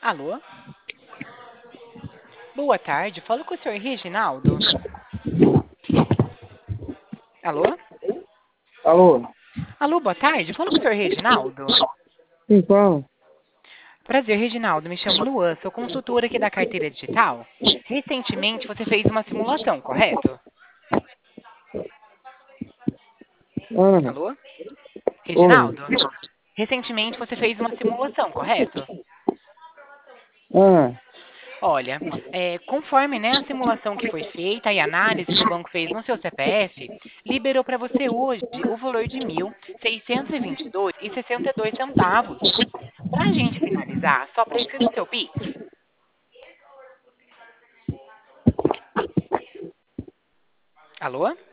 Alô? Boa tarde, falo com o senhor Reginaldo. Alô? Alô? Alô, boa tarde, falo com o senhor Reginaldo. Então, Prazer, Reginaldo, me chamo Luan, sou consultora aqui da carteira digital. Recentemente você fez uma simulação, correto? ah, Alô? oi. Reginaldo? Recentemente você fez uma simulação, correto? Ah, Olha, conforme né, a simulação que foi feita e a análise que o banco fez no seu CPF, liberou para você hoje o valor de R$ 1.622,62. Para a gente finalizar, só preciso do seu Pix. Alô?